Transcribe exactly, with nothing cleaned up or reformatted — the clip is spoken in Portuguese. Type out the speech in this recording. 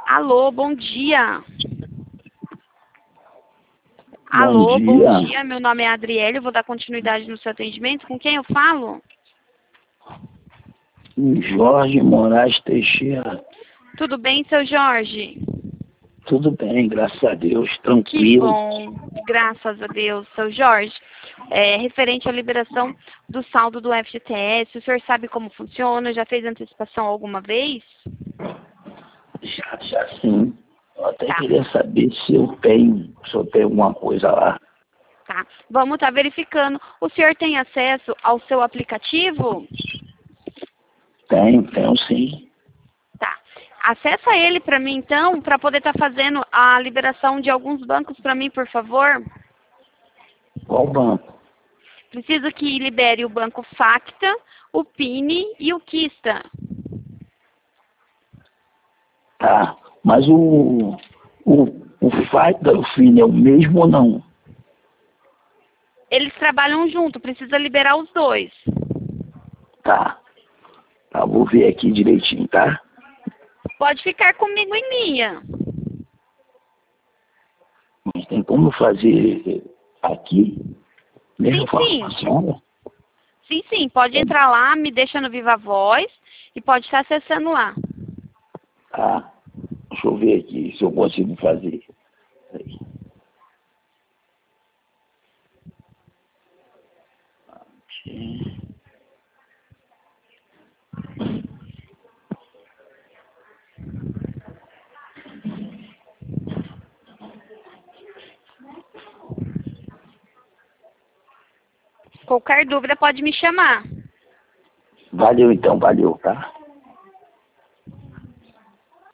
Alô, bom dia. Bom Alô, dia. bom dia. Meu nome é Adriele, eu vou dar continuidade no seu atendimento. Com quem eu falo? Jorge Moraes Teixeira. Tudo bem, seu Jorge? Tudo bem, graças a Deus, Que tranquilo. bom, graças a Deus, seu Jorge. É, referente à liberação do saldo do F G T S, o senhor sabe como funciona? Já fez antecipação alguma vez? Já, já sim. Eu até Tá, queria saber se eu tenho, se eu tenho alguma coisa lá. tá. Vamos estar verificando. O senhor tem acesso ao seu aplicativo? Tenho, tenho sim. Tá. Acessa ele para mim, então, para poder estar fazendo a liberação de alguns bancos para mim, por favor. Qual banco? Preciso que libere o banco Facta, o Pini e o Kista. Tá. Mas o, o, o fight da Fine é o mesmo ou não? Eles trabalham junto, precisa liberar os dois. Tá. Tá, vou ver aqui direitinho, tá? Pode ficar comigo em linha. Mas tem como fazer aqui? Mesmo Sim, com a sim. função? Sim, sim. Pode entrar lá, me deixa no Viva Voz e pode estar acessando lá. Tá. Deixa eu ver aqui se eu consigo fazer. Peraí. Qualquer dúvida pode me chamar. Valeu então, valeu, tá?